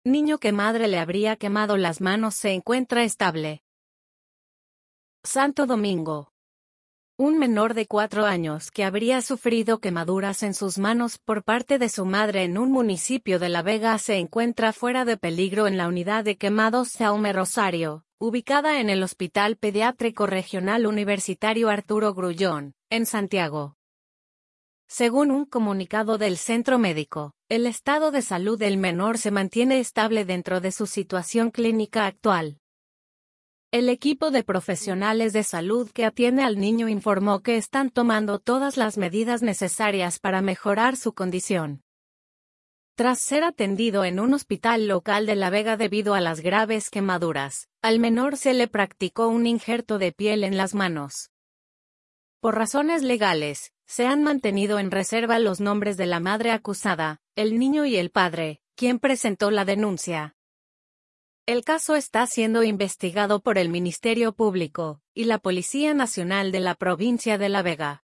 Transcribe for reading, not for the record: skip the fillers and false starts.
Niño que madre le habría quemado las manos se encuentra estable. Santo Domingo. Un menor de 4 años que habría sufrido quemaduras en sus manos por parte de su madre en un municipio de La Vega se encuentra fuera de peligro en la unidad de quemados Jaume Rosario, ubicada en el Hospital Pediátrico Regional Universitario Arturo Grullón, en Santiago. Según un comunicado del centro médico, el estado de salud del menor se mantiene estable dentro de su situación clínica actual. El equipo de profesionales de salud que atiende al niño informó que están tomando todas las medidas necesarias para mejorar su condición. Tras ser atendido en un hospital local de La Vega debido a las graves quemaduras, al menor se le practicó un injerto de piel en las manos. Por razones legales, se han mantenido en reserva los nombres de la madre acusada, el niño y el padre, quien presentó la denuncia. El caso está siendo investigado por el Ministerio Público y la Policía Nacional de la provincia de La Vega.